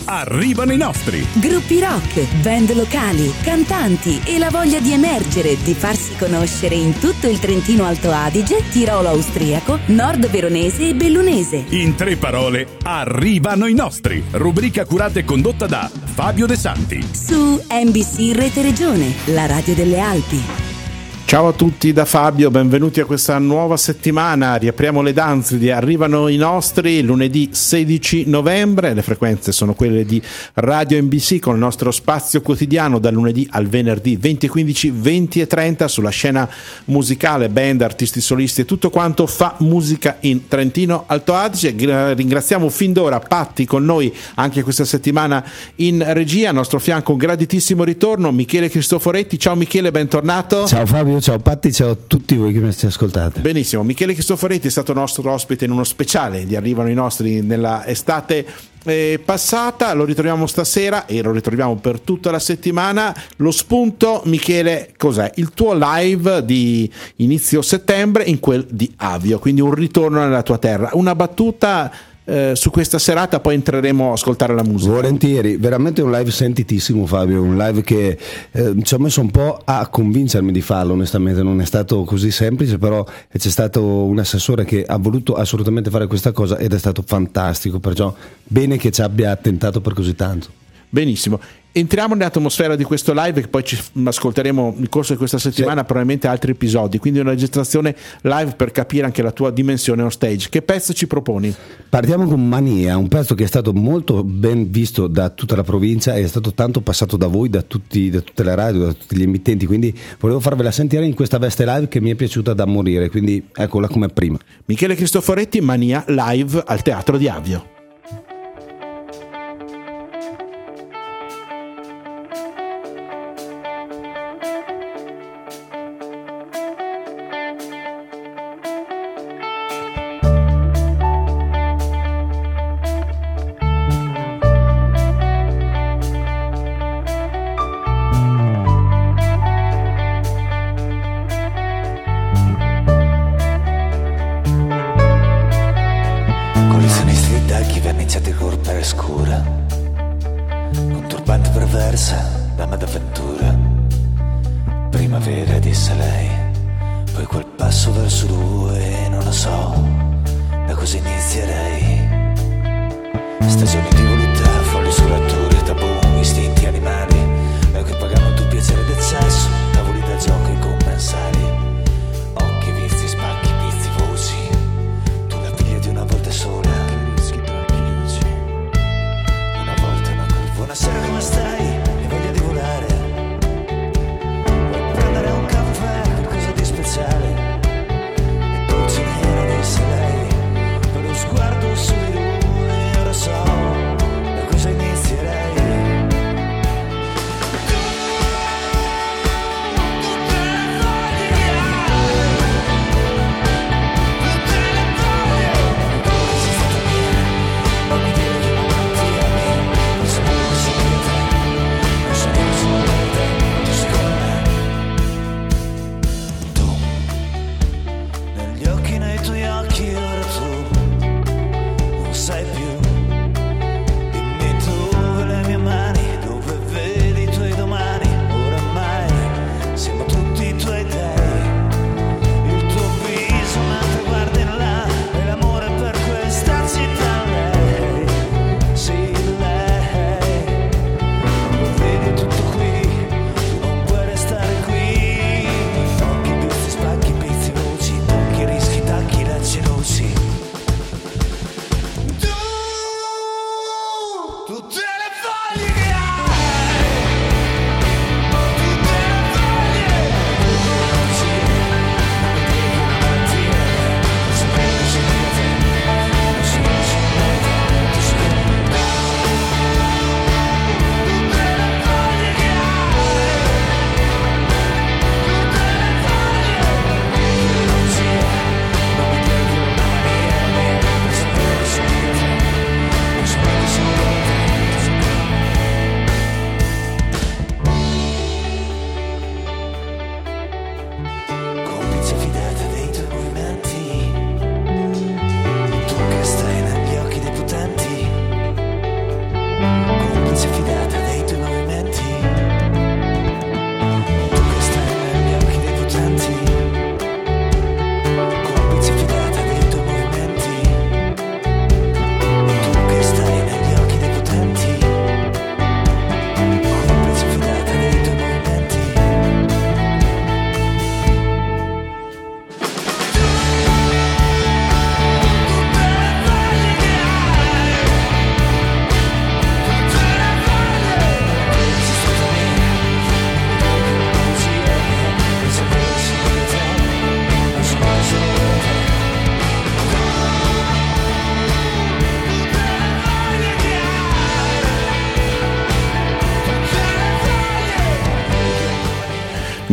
arrivano i nostri. Gruppi rock, band locali, cantanti e la voglia di emergere, di farsi conoscere in tutto il Trentino Alto Adige, Tirolo austriaco, Nord Veronese e Bellunese. In 3 parole, arrivano i nostri. Rubrica curata e condotta da Fabio De Santi. Su NBC Rete Regione, la radio delle Alpi. Ciao a tutti da Fabio, benvenuti a questa nuova settimana. Riapriamo le danze di Arrivano i nostri lunedì 16 novembre. Le frequenze sono quelle di Radio NBC con il nostro spazio quotidiano dal lunedì al venerdì 20:15, 20:30 sulla scena musicale, band, artisti solisti e tutto quanto fa musica in Trentino Alto Adige. Ringraziamo fin d'ora Patti con noi anche questa settimana in regia. Al nostro fianco un graditissimo ritorno Michele Cristoforetti. Ciao Michele, bentornato. Ciao Fabio. Ciao Patti, ciao a tutti voi che mi state ascoltando. Benissimo, Michele Cristoforetti è stato nostro ospite in uno speciale di Arrivano i nostri nella estate passata, lo ritroviamo stasera e lo ritroviamo per tutta la settimana. Lo spunto, Michele, cos'è? Il tuo live di inizio settembre in quel di Avio, quindi un ritorno nella tua terra. Una battuta su questa serata, poi entreremo a ascoltare la musica. Volentieri, veramente un live sentitissimo Fabio, un live che ci ha messo un po' a convincermi di farlo, onestamente non è stato così semplice, però c'è stato un assessore che ha voluto assolutamente fare questa cosa ed è stato fantastico, perciò bene che ci abbia tentato per così tanto. Benissimo. Entriamo nell'atmosfera di questo live che poi ci ascolteremo nel corso di questa settimana, sì. Probabilmente altri episodi, quindi una registrazione live per capire anche la tua dimensione on stage. Che pezzo ci proponi? Partiamo con Mania, un pezzo che è stato molto ben visto da tutta la provincia e è stato tanto passato da voi, da tutte le radio, da tutti gli emittenti, quindi volevo farvela sentire in questa veste live che mi è piaciuta da morire, quindi eccola come prima. Michele Cristoforetti, Mania live al Teatro di Avio.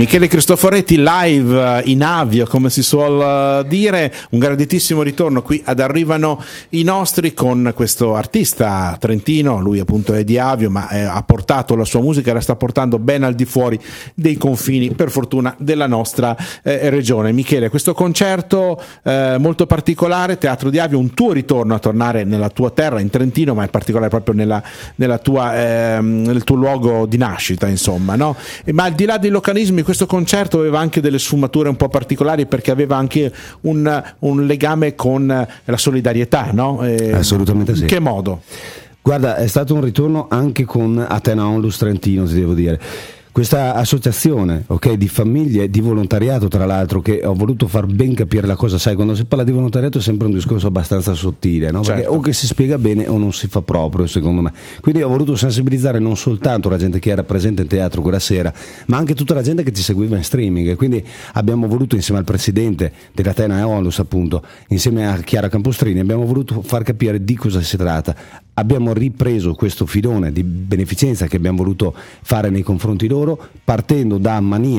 Michele Cristoforetti live in Avio, come si suol dire, un graditissimo ritorno qui ad Arrivano i Nostri con questo artista trentino, lui appunto è di Avio ma ha portato la sua musica, la sta portando ben al di fuori dei confini per fortuna della nostra regione. Michele, questo concerto molto particolare, Teatro di Avio, un tuo ritorno a tornare nella tua terra in Trentino, ma in particolare proprio nel tuo luogo di nascita, insomma, no? Ma al di là dei localismi, questo concerto aveva anche delle sfumature un po' particolari perché aveva anche un legame con la solidarietà, no? Assolutamente sì. In che modo? Guarda, è stato un ritorno anche con Atena Onlus Trentino, ti devo dire. Questa associazione, ok, di famiglie, di volontariato tra l'altro, che ho voluto far ben capire la cosa. Sai, quando si parla di volontariato è sempre un discorso abbastanza sottile, no? Perché certo, o che si spiega bene o non si fa proprio, secondo me. Quindi ho voluto sensibilizzare non soltanto la gente che era presente in teatro quella sera, ma anche tutta la gente che ci seguiva in streaming. Quindi abbiamo voluto, insieme al presidente dell'Atena Onlus, appunto, insieme a Chiara Campostrini, abbiamo voluto far capire di cosa si tratta. Abbiamo ripreso questo filone di beneficenza che abbiamo voluto fare nei confronti loro, partendo da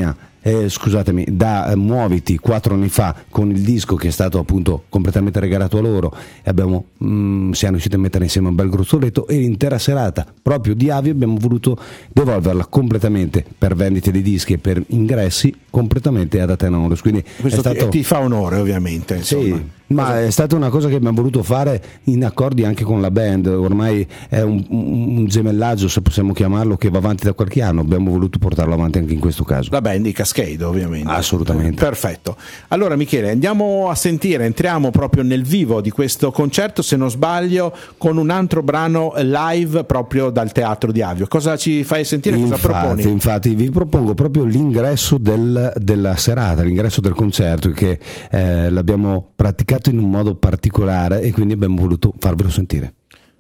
da Muoviti 4 anni fa, con il disco che è stato appunto completamente regalato a loro, e siamo riusciti a mettere insieme un bel gruzzoletto, e l'intera serata proprio di Avio abbiamo voluto devolverla completamente per vendite di dischi e per ingressi completamente ad Atena Onlus. Quindi questo ti fa onore, ovviamente, insomma. Sì, ma è stata una cosa che abbiamo voluto fare in accordi anche con la band. Ormai è un gemellaggio, se possiamo chiamarlo, che va avanti da qualche anno. Abbiamo voluto portarlo avanti anche in questo caso. La band di Cascade, ovviamente. Assolutamente. Perfetto. Allora Michele, andiamo a sentire, entriamo proprio nel vivo di questo concerto, se non sbaglio, con un altro brano live proprio dal Teatro di Avio. Cosa ci fai sentire? Cosa proponi? Infatti vi propongo proprio l'ingresso della serata, l'ingresso del concerto, che l'abbiamo praticato in un modo particolare e quindi abbiamo voluto farvelo sentire.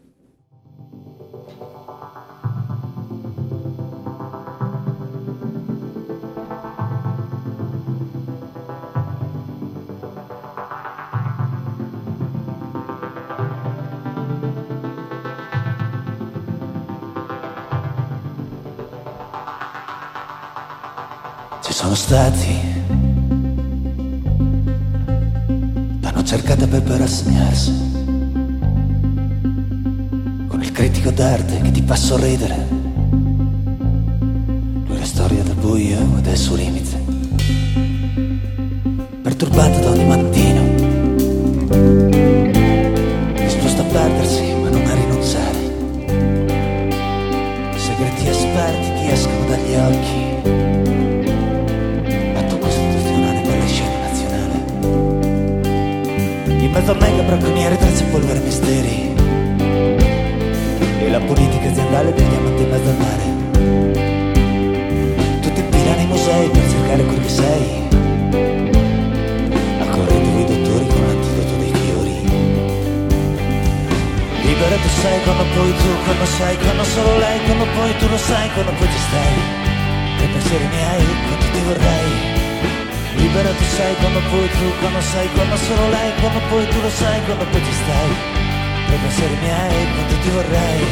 Ci sono stati, l'hanno cercata per rassegnarsi, con il critico d'arte che ti fa sorridere. Lui la storia del buio e del suo limite, perturbata da ogni mattino, disposta a perdersi ma non a rinunciare. Segreti esperti ti escono dagli occhi, in mezzo a mega bracconiere, tracce, polvere, misteri, e la politica aziendale del diamante in mezzo al mare. Tutti in fila nei musei per cercare quel che sei, accorrendo i dottori con l'antidoto dei fiori. Libera tu sei quando poi tu, quando sei, quando solo lei, quando poi tu lo sai, quando poi ci stai, per pensieri miei, quando ti vorrei. Libera tu sei quando poi tu, quando sei, quando solo lei, quando poi tu lo sai, quando poi ci stai, per pensieri miei, quando ti vorrei.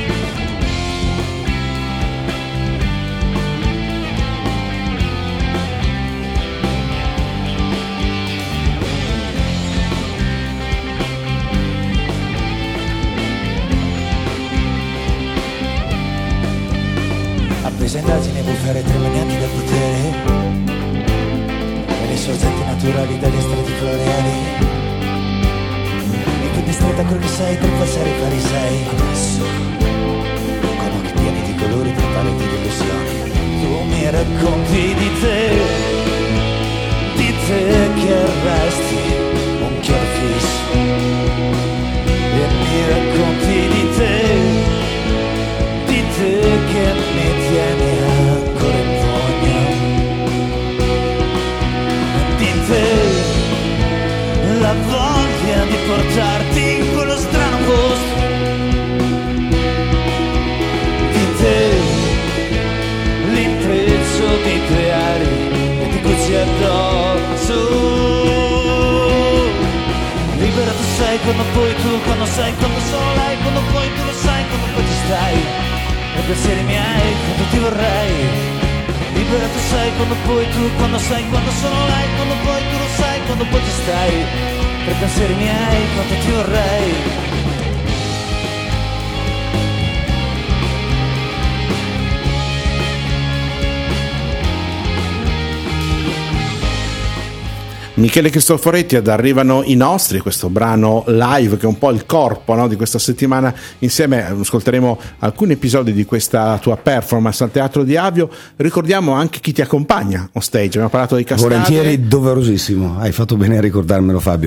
Appesa indagini e bufere tremanianti dal potere, le sorgenti naturali dagli strati floreali, e quindi stretta quel che sei per passare i farisei. Adesso, con occhi pieni di colori tra paleti di illusioni, tu mi racconti di te che resti un chiodo fisso, e mi racconti di te che mi tieni ancora in voglia. La voglia di portarti in quello strano posto, di te l'intreccio di creare e di cuci addosso. Libera tu sei quando poi tu, quando sei, quando solo lei, quando poi tu lo sai, quando poi ci stai, nei pensieri miei, quando ti vorrei. Libera tu tu sai, quando poi tu, quando sai, quando sono live, quando poi tu lo sai, quando poi ci stai, per pensieri miei, quanto ti vorrei. Michele Cristoforetti ad Arrivano i nostri, questo brano live che è un po' il corpo, no, di questa settimana. Insieme ascolteremo alcuni episodi di questa tua performance al Teatro di Avio. Ricordiamo anche chi ti accompagna on stage, abbiamo parlato di Cascade. Volentieri, doverosissimo, hai fatto bene a ricordarmelo, Fabio.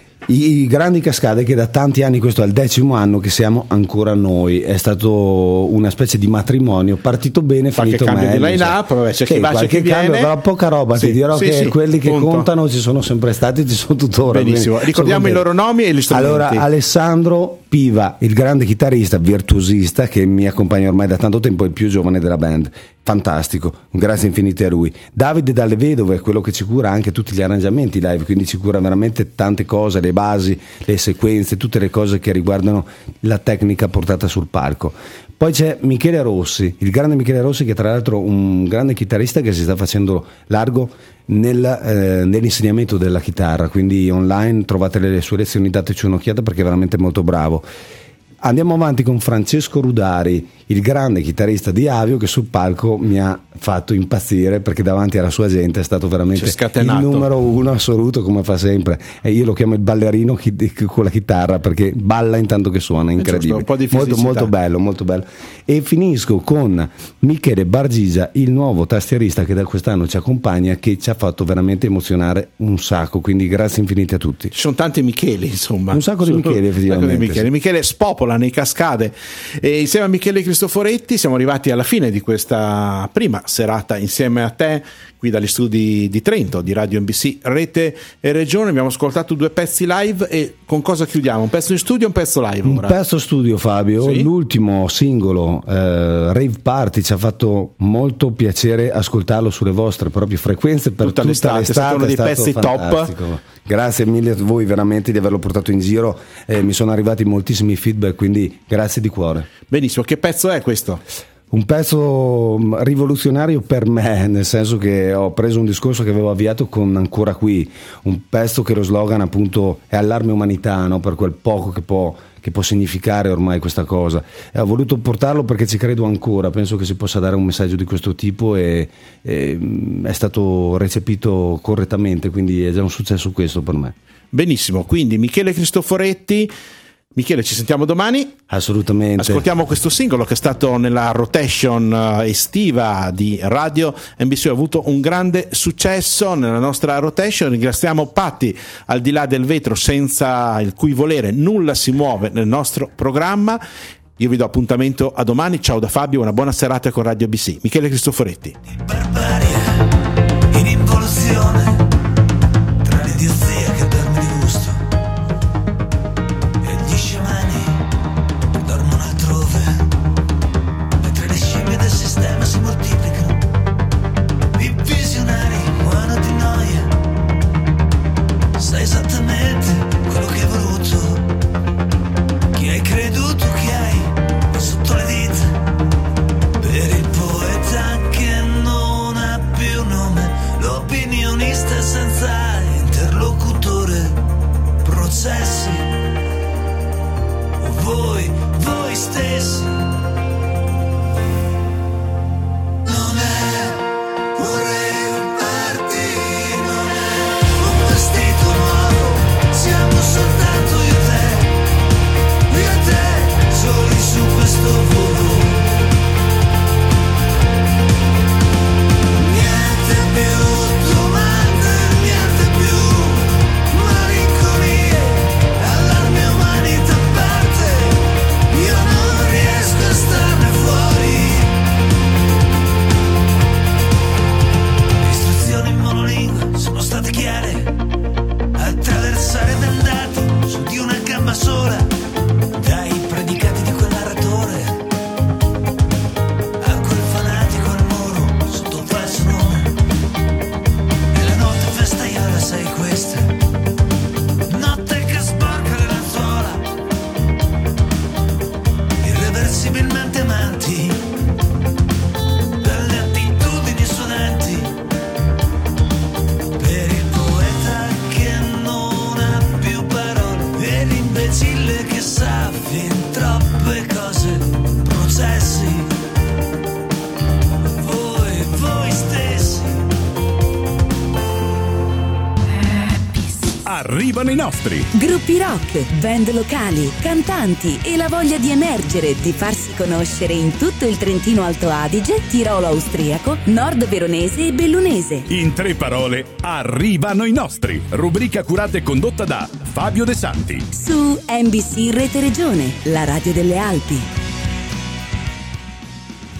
I Grandi Cascade, che da tanti anni, questo è il 10° anno che siamo ancora noi, è stato una specie di matrimonio, partito bene, finito cambio meglio. di line-up, vabbè, c'è chi va, c'è chi cambio, viene. però poca roba, Sì, ti dirò sì, che sì, quelli che punto. contano ci sono sempre stati, ci sono tuttora. Benissimo, quindi ricordiamo i loro nomi e gli strumenti. Allora, Alessandro Piva, il grande chitarrista, virtuosista, che mi accompagna ormai da tanto tempo, è il più giovane della band, fantastico, grazie infinite a lui. Davide Dalle Vedove è quello che ci cura anche tutti gli arrangiamenti live, quindi ci cura veramente tante cose, le basi, le sequenze, tutte le cose che riguardano la tecnica portata sul palco. Poi c'è Michele Rossi, il grande Michele Rossi, che tra l'altro è un grande chitarrista che si sta facendo largo nell'insegnamento della chitarra, quindi online trovate le sue lezioni, dateci un'occhiata perché è veramente molto bravo. Andiamo avanti con Francesco Rudari, il grande chitarrista di Avio, che sul palco mi ha fatto impazzire perché davanti alla sua gente è stato veramente il numero 1 assoluto, come fa sempre. E io lo chiamo il ballerino con la chitarra perché balla intanto che suona, incredibile. Un po' di molto, molto bello, molto bello. E finisco con Michele Bargigia, il nuovo tastierista che da quest'anno ci accompagna, che ci ha fatto veramente emozionare un sacco, quindi grazie infinite a tutti. Ci sono tanti Micheli, insomma. Un sacco di Micheli, effettivamente. Michele spopola nei Cascade, e insieme a Michele Cristoforetti siamo arrivati alla fine di questa prima serata insieme a te qui dagli studi di Trento di Radio NBC Rete e Regione. Abbiamo ascoltato 2 pezzi live, e con cosa chiudiamo? Un pezzo in studio e un pezzo live ora? Un pezzo studio, Fabio. Sì? L'ultimo singolo, Rave Party, ci ha fatto molto piacere ascoltarlo sulle vostre proprie frequenze per tutta l'estate. È stato uno dei pezzi fantastico. top. Grazie mille a voi veramente di averlo portato in giro, mi sono arrivati moltissimi feedback, quindi grazie di cuore. Benissimo, che pezzo è questo? Un pezzo rivoluzionario per me, nel senso che ho preso un discorso che avevo avviato con Ancora Qui, un pezzo che lo slogan appunto è allarme umanità, no? Per quel poco che può significare ormai questa cosa, e ho voluto portarlo perché ci credo ancora, penso che si possa dare un messaggio di questo tipo, e è stato recepito correttamente, quindi è già un successo questo per me. Benissimo, quindi Michele Cristoforetti. Michele, ci sentiamo domani. Assolutamente. Ascoltiamo questo singolo che è stato nella rotation estiva di Radio NBC, ha avuto un grande successo nella nostra rotation. Ringraziamo Patti, al di là del vetro, senza il cui volere nulla si muove nel nostro programma. Io vi do appuntamento a domani. Ciao da Fabio, una buona serata con Radio NBC. Michele Cristoforetti. Barbarie in involuzione, tra l'idiozia che dorme di gusto e gli sciamani che dormono altrove, mentre le scimmie del sistema si moltiplicano. I visionari muoiono di noia, sai esattamente quello che hai voluto, chi hai creduto che hai sotto le dita, per il poeta che non ha più nome, l'opinionista senza interlocutore, processi, voi stessi. Non è un rave party, non è un vestito nuovo, siamo soltanto io e te, soli su questo volo. Niente più domande, niente più malinconie, allarme umanità a parte, io non riesco a starne fuori. Le istruzioni in monolingua sono state chiare, attraversare bendato su di una gamba sola, dai predicati di quel narratore a quel fanatico al muro sotto un falso nome. E la notte festaiola, sai questa notte che sporca le lenzuola, irreversibilmente amanti dalle attitudini suonanti, arrivano i nostri. Gruppi rock, band locali, cantanti e la voglia di emergere, di farsi conoscere in tutto il Trentino Alto Adige, Tirolo austriaco, Nord Veronese e Bellunese. In 3 parole, arrivano i nostri. Rubrica curata e condotta da Fabio De Santi. Su NBC Rete Regione, la radio delle Alpi.